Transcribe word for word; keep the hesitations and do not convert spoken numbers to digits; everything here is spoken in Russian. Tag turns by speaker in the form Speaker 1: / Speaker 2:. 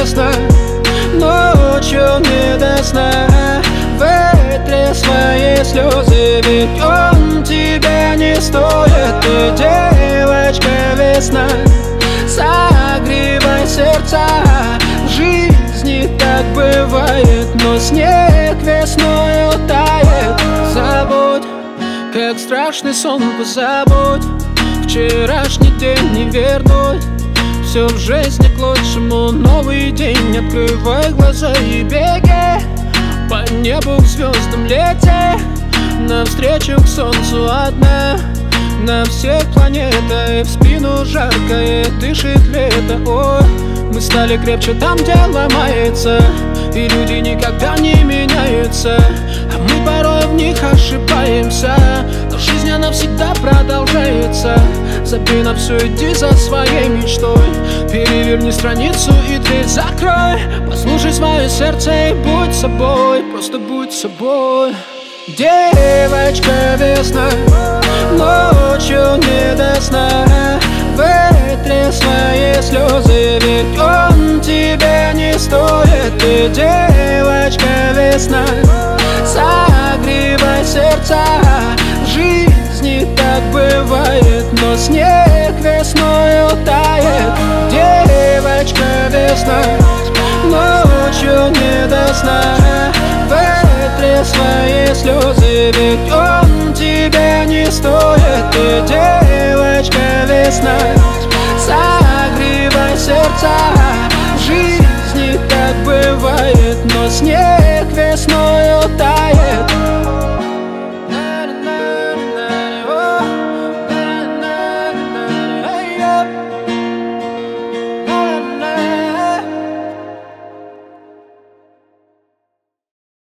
Speaker 1: весна, ночью не до сна. Вытри свои слезы, ведь он тебя не стоит. Ты девочка весна, согревай сердца. В жизни так бывает, но снег весною тает. Забудь, как страшный сон, позабудь вчерашний день, не вернуть. Все в жизни к лучшему, новый день. Открывай глаза и беги по небу к звездам, лети навстречу к солнцу одна. На всех планетах в спину жаркое дышит лето. Ой, мы стали крепче там, где ломается, и люди никогда не меняются, а мы порой в них ошибаемся. Но жизнь она всегда продолжается. Забей на все, иди за своей мечтой. Переверни страницу и дверь закрой. Послушай свое сердце и будь собой, просто будь собой. Девочка весна, ночью не до сна. Вытри свои слезы, ведь он тебя не стоит. Ты девочка весна, согревай сердца. В жизни так бывает, но снег весною тает. Девочка весна, ночью не до сна. Вытри свои слезы, ведь он тебя не стоит. Ты девочка весна, согревай сердца. В жизни так бывает, но снег весной